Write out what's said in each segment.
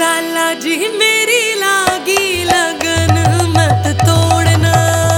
लाला जी मेरी लागी लगन मत तोड़ना।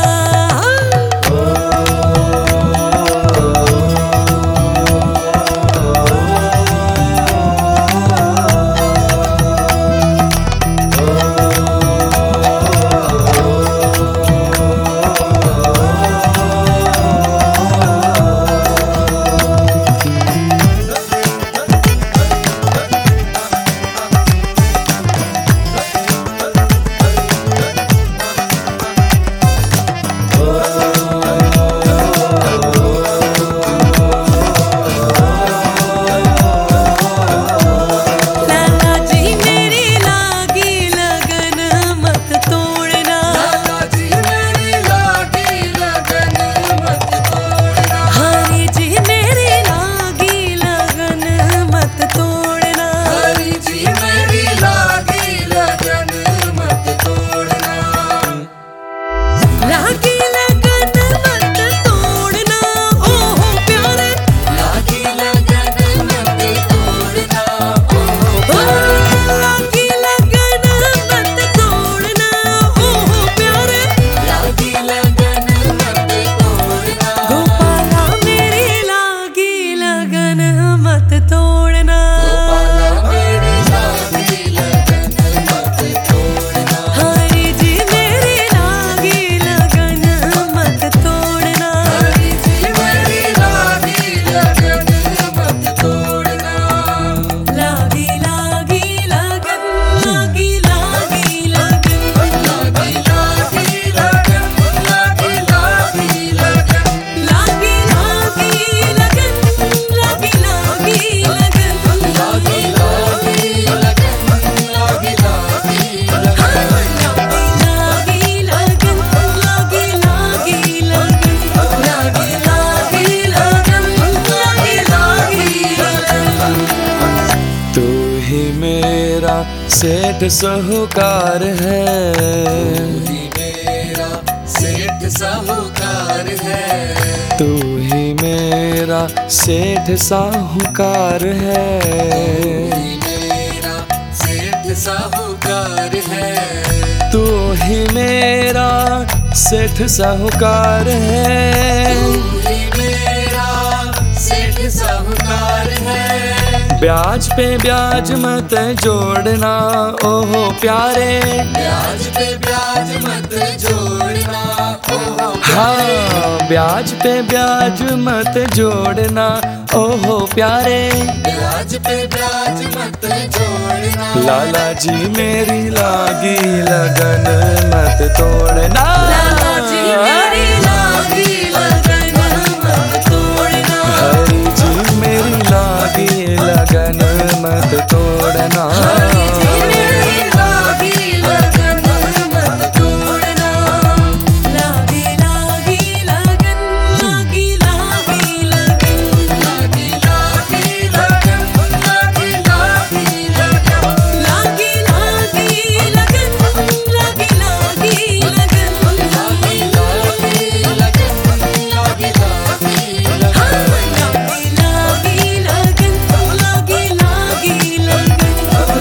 सेठ साहूकार है, तू ही मेरा सेठ साहूकार है, तू ही मेरा सेठ साहूकार है, तू ही मेरा सेठ साहूकार है, तू ही मेरा सेठ साहूकार है, तू ही मेरा सेठ साहूकार है। ब्याज पे ब्याज मत जोड़ना ओहो प्यारे, ब्याज पे ब्याज मत जोड़ना ओहो प्यारे, हाँ ब्याज पे ब्याज मत जोड़ना ओहो प्यारे, ब्याज पे ब्याज मत जोड़ना। लाला जी मेरी लागी लगन मत तोड़ना, लाला जी मेरी लागी लगन मत तोड़ना, हरी जी मेरी लागी लगन मत तोड़ना, हरी जी मेरी लागी लगन मत तोड़ना। लागी लागी लगन, लागी लागी लगन, लागी लागी लगन, लागी लागी लगन, लागी लागी लगन, लागी लागी लगन, लागी लागी लगन, लागी लागी लगन, लागी लागी लगन, लागी लागी लगन,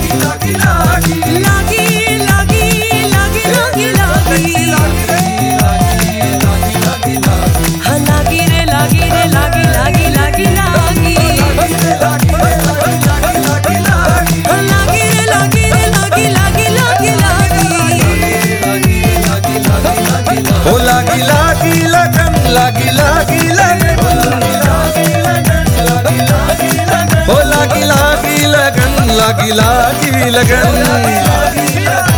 लागी लागी लागी हाँ लागी रे लागी रे लागी लागी लागी लागी हाँ लागी रे लागी रे लागी लागी लागी लागी ओ लागी लागी लगन लागी लागी लगन ओ लागी लागी लगन लागी लागी लगन